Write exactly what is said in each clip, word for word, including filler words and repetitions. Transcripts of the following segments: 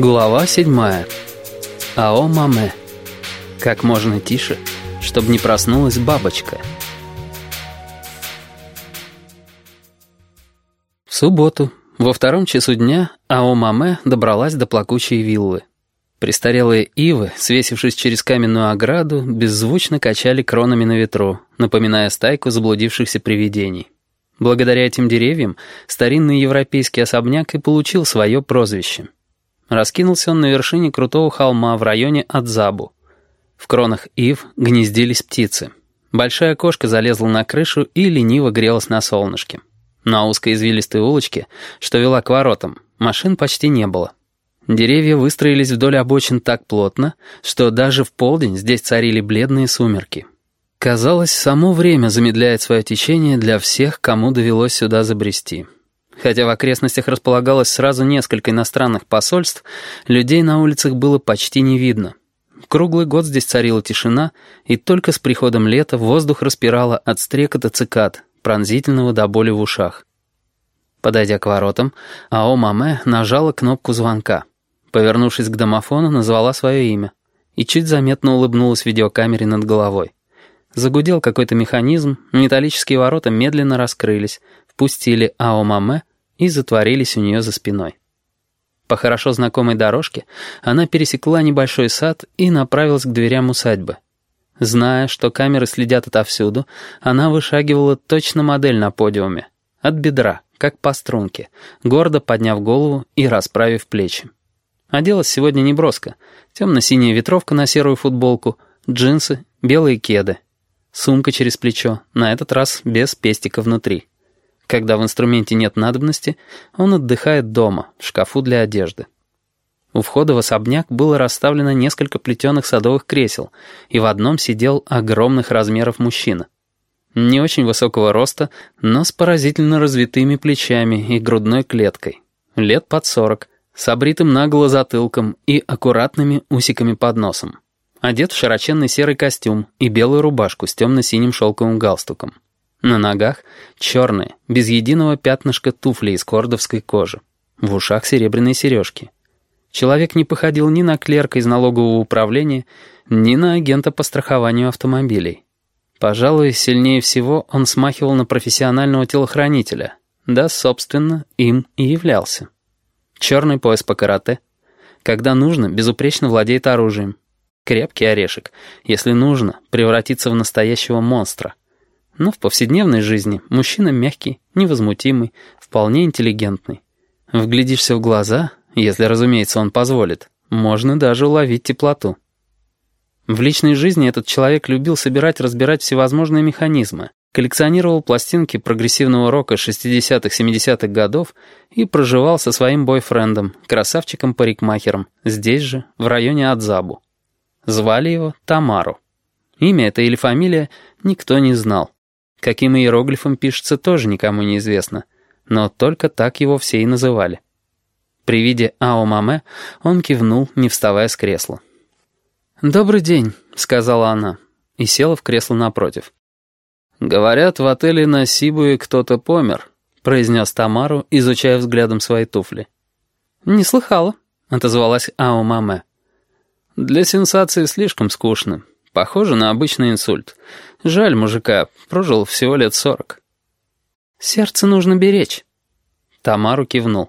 Глава седьмая. Ао Маме. Как можно тише, чтобы не проснулась бабочка. В субботу, во втором часу дня, Ао Маме добралась до плакучей виллы. Престарелые ивы, свесившись через каменную ограду, беззвучно качали кронами на ветру, напоминая стайку заблудившихся привидений. Благодаря этим деревьям старинный европейский особняк и получил свое прозвище. Раскинулся он на вершине крутого холма в районе Адзабу. В кронах ив гнездились птицы. Большая кошка залезла на крышу и лениво грелась на солнышке. На узкой извилистой улочке, что вела к воротам, машин почти не было. Деревья выстроились вдоль обочин так плотно, что даже в полдень здесь царили бледные сумерки. Казалось, само время замедляет свое течение для всех, кому довелось сюда забрести. Хотя в окрестностях располагалось сразу несколько иностранных посольств, людей на улицах было почти не видно. Круглый год здесь царила тишина, и только с приходом лета воздух распирало от стрекота цикад, пронзительного до боли в ушах. Подойдя к воротам, Ао Маме нажала кнопку звонка. Повернувшись к домофону, назвала свое имя и чуть заметно улыбнулась видеокамере над головой. Загудел какой-то механизм, металлические ворота медленно раскрылись, впустили Ао Маме и затворились у нее за спиной. По хорошо знакомой дорожке она пересекла небольшой сад и направилась к дверям усадьбы. Зная, что камеры следят отовсюду, она вышагивала точно модель на подиуме, от бедра, как по струнке, гордо подняв голову и расправив плечи. Оделась сегодня неброско: темно-синяя ветровка на серую футболку, джинсы, белые кеды. Сумка через плечо, на этот раз без пестика внутри. Когда в инструменте нет надобности, он отдыхает дома, в шкафу для одежды. У входа в особняк было расставлено несколько плетеных садовых кресел, и в одном сидел огромных размеров мужчина. Не очень высокого роста, но с поразительно развитыми плечами и грудной клеткой. Лет под сорок, с обритым наголо затылком и аккуратными усиками под носом. Одет в широченный серый костюм и белую рубашку с темно-синим шелковым галстуком. На ногах черные, без единого пятнышка туфли из кордовской кожи. В ушах серебряные сережки. Человек не походил ни на клерка из налогового управления, ни на агента по страхованию автомобилей. Пожалуй, сильнее всего он смахивал на профессионального телохранителя. Да, собственно, им и являлся. Черный пояс по карате. Когда нужно, безупречно владеет оружием. Крепкий орешек. Если нужно, превратится в настоящего монстра. Но в повседневной жизни мужчина мягкий, невозмутимый, вполне интеллигентный. Вглядишься в глаза, если, разумеется, он позволит, можно даже уловить теплоту. В личной жизни этот человек любил собирать-разбирать всевозможные механизмы, коллекционировал пластинки прогрессивного рока шестидесятых-семидесятых годов и проживал со своим бойфрендом, красавчиком-парикмахером, здесь же, в районе Адзабу. Звали его Тамару. Имя это или фамилия никто не знал. Каким иероглифом пишется, тоже никому не известно. Но только так его все и называли. При виде Ао Маме он кивнул, не вставая с кресла. «Добрый день», — сказала она, и села в кресло напротив. «Говорят, в отеле на Сибуе кто-то помер», — произнес Тамару, изучая взглядом свои туфли. «Не слыхала», — отозвалась Ао Маме. «Для сенсации слишком скучно. Похоже на обычный инсульт. Жаль мужика, прожил всего лет сорок». «Сердце нужно беречь». Тамару кивнул.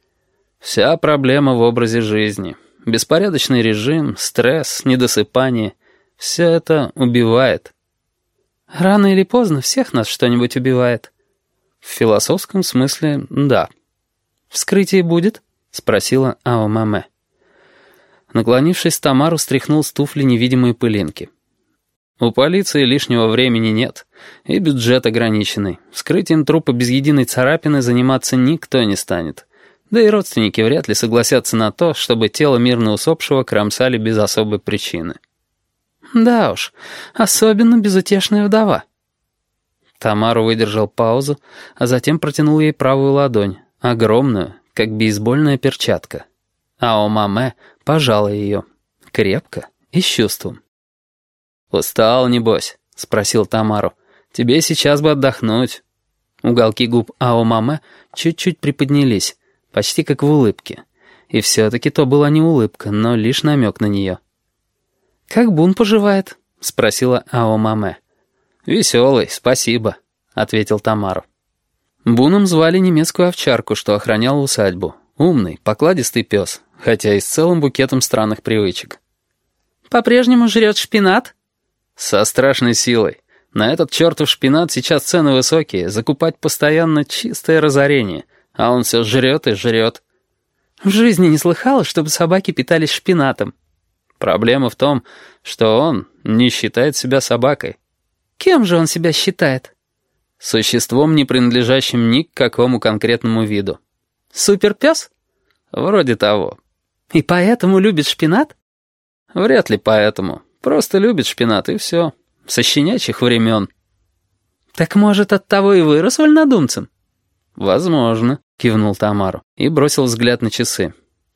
«Вся проблема в образе жизни. Беспорядочный режим, стресс, недосыпание. Все это убивает». «Рано или поздно всех нас что-нибудь убивает». «В философском смысле, да». «Вскрытие будет?» — спросила Ао Маме. Наклонившись, Тамару стряхнул с туфли невидимые пылинки. «У полиции лишнего времени нет, и бюджет ограниченный. Вскрытием трупа без единой царапины заниматься никто не станет. Да и родственники вряд ли согласятся на то, чтобы тело мирно усопшего кромсали без особой причины». «Да уж, особенно безутешная вдова». Тамару выдержал паузу, а затем протянул ей правую ладонь, огромную, как бейсбольная перчатка. Ао Маме пожала ее, крепко и с чувством. «Устал, небось?» — спросил Тамару. «Тебе сейчас бы отдохнуть». Уголки губ Ао Маме чуть-чуть приподнялись, почти как в улыбке, И все-таки то была не улыбка, но лишь намек на нее. «Как Бун поживает?» — спросила Аомаме. «Веселый, спасибо», — ответил Тамару. Буном звали немецкую овчарку, что охраняла усадьбу. Умный, покладистый пес, хотя и с целым букетом странных привычек. «По-прежнему жрет шпинат?» «Со страшной силой. На этот чертов шпинат сейчас цены высокие, закупать постоянно чистое разорение, а он все жрет и жрет». «В жизни не слыхала, чтобы собаки питались шпинатом». «Проблема в том, что он не считает себя собакой». «Кем же он себя считает?» «Существом, не принадлежащим ни к какому конкретному виду». «Суперпес?» «Вроде того». «И поэтому любит шпинат?» «Вряд ли поэтому. Просто любит шпинат, и все. Со щенячьих времен». «Так, может, оттого и вырос вольнодумцем?» «Возможно», — кивнул Тамару и бросил взгляд на часы.